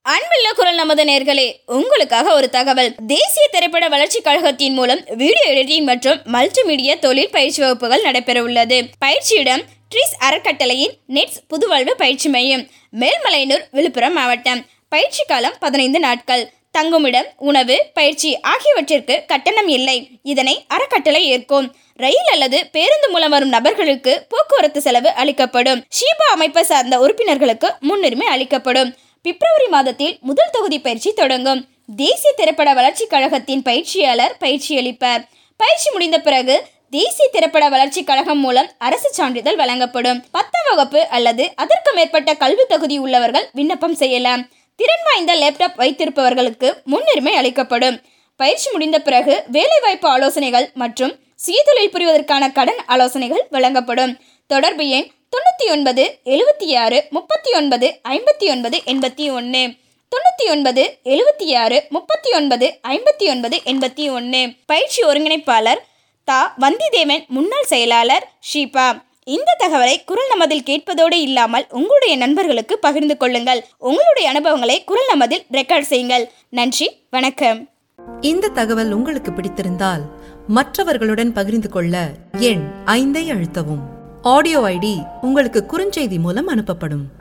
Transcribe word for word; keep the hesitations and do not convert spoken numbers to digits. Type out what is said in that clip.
அன்புள்ள குரல் நமது நேயர்களே, உங்களுக்காக ஒரு தகவல். தேசிய திரைப்பட வளர்ச்சி கழகத்தின் மூலம் வீடியோ எடிட்டிங் மற்றும் மல்டிமீடியா தொழில் பயிற்சி வகுப்புகள் நடைபெற உள்ளது. பயிற்சியிடம் ட்ரீஸ் அறக்கட்டளையின் நெட்ஸ் புதுவாழ்வு பயிற்சி மையம், மேல்மலையனூர், விழுப்புரம் மாவட்டம். பயிற்சி காலம் பதினைந்து நாட்கள். தங்குமிடம், உணவு, பயிற்சி ஆகியவற்றிற்கு கட்டணம் இல்லை. இதனை அறக்கட்டளை ஏற்கும். ரயில் அல்லது பேருந்து மூலம் வரும் நபர்களுக்கு போக்குவரத்து செலவு அளிக்கப்படும். ஷீபா அமைப்பை சார்ந்த உறுப்பினர்களுக்கு முன்னுரிமை அளிக்கப்படும். பிப்ரவரி மாதத்தில் முதல் தொகுதி பயிற்சி தொடங்கும். தேசிய திரைப்பட வளர்ச்சி கழகத்தின் பயிற்சியாளர் பயிற்சி அளிப்பார். பயிற்சி முடிந்த பிறகு தேசிய திரைப்பட வளர்ச்சி கழகம் மூலம் அரசு சான்றிதழ் வழங்கப்படும். பத்தாம் வகுப்பு அல்லது அதற்கு மேற்பட்ட கல்வி தகுதி உள்ளவர்கள் விண்ணப்பம் செய்யலாம். திறன் வாய்ந்த லேப்டாப் வைத்திருப்பவர்களுக்கு முன்னுரிமை அளிக்கப்படும். பயிற்சி முடிந்த பிறகு வேலைவாய்ப்பு ஆலோசனைகள் மற்றும் சுயதொழில் புரிவதற்கான கடன் ஆலோசனைகள் வழங்கப்படும். தொடர்பு எண் தொண்ணூற்றி ஒன்பது எழுபத்தி ஆறு முப்பத்தி ஒன்பது ஐம்பத்தி ஒன்பது எண்பத்தி ஒன்று தொண்ணூற்றி ஒன்பது எழுபத்தி ஆறு முப்பத்தி ஒன்பது ஐம்பத்தி ஒன்பது எண்பத்தி ஒன்று. பயிற்சி ஒருங்கிணைப்பாளர் தா வந்திதேவன், முன்னாள் செயலாளர் ஷீபா. இந்த தகவலை குரல் நமதில் கேட்பதோடு இல்லாமல் உங்களுடைய நண்பர்களுக்கு பகிர்ந்து கொள்ளுங்கள். உங்களுடைய அனுபவங்களை குரல் நமதில் ரெக்கார்ட் செய்யுங்கள். நன்றி, வணக்கம். இந்த தகவல் உங்களுக்கு பிடித்திருந்தால் மற்றவர்களுடன் பகிர்ந்து கொள்ள எண் ஐந்தை அழுத்தவும். ஆடியோ ஐடி உங்களுக்கு குறுஞ்செய்தி மூலம் அனுப்பப்படும்.